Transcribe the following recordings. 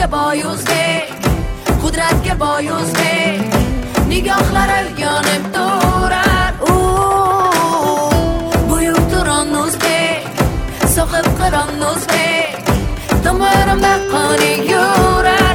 g'ururga boyuzdek, qudratga boyuzdek, nigohlari yonib turar. Buyuk Turonnuzdek, sohib Qironnuzdek, tomirimda qoni yurar.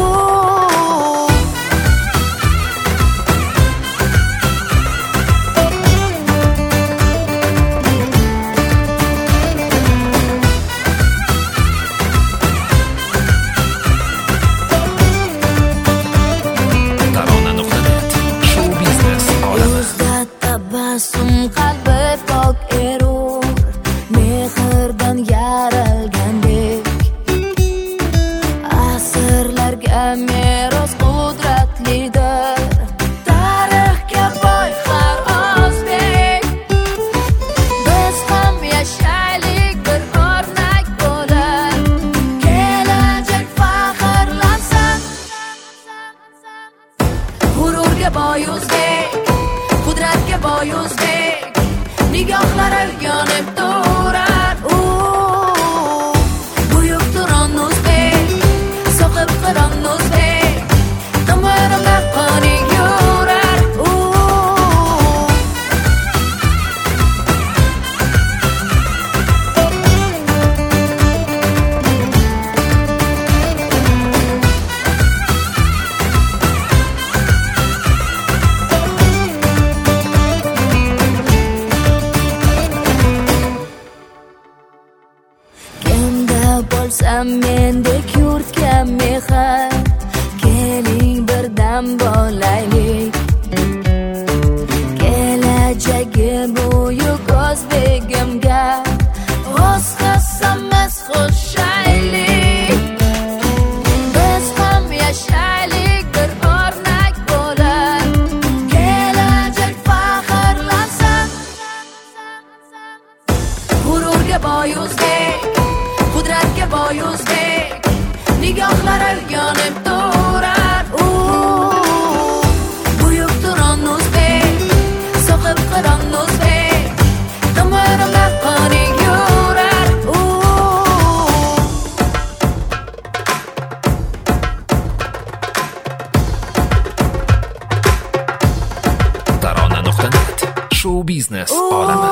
Qalbi pok erur, mehrdan yaralgandek, asrlarga meros qudratlidir, tarixga boy har o'zbek. Biz ham yashaylik bir o'rnak bo'lib, kelajak faxrlansin. G'ururga boyuzdek, qudratga boyuzdek, nigohlari yonib turar. Buyuk Turonnuzdek, sohib Qironnuzdek, tomirimda qoni yurar. Bo'lsam mendek yurtga mehr, keling birdam bo'laylik. Kelajagi buyuk o'zbegimga o'z hissamiz qo'shaylik. Biz ham yashaylik bir o'rnak bo'lib, kelajak faxrlansin. G'ururga boyuzdek, qudratga boyuzdek, nigohlari yonib turar. Buyuk Turonnuzdek, sohib Qironnuzdek, tomirimda qoni yurar. Tarona.net Show biznes olami.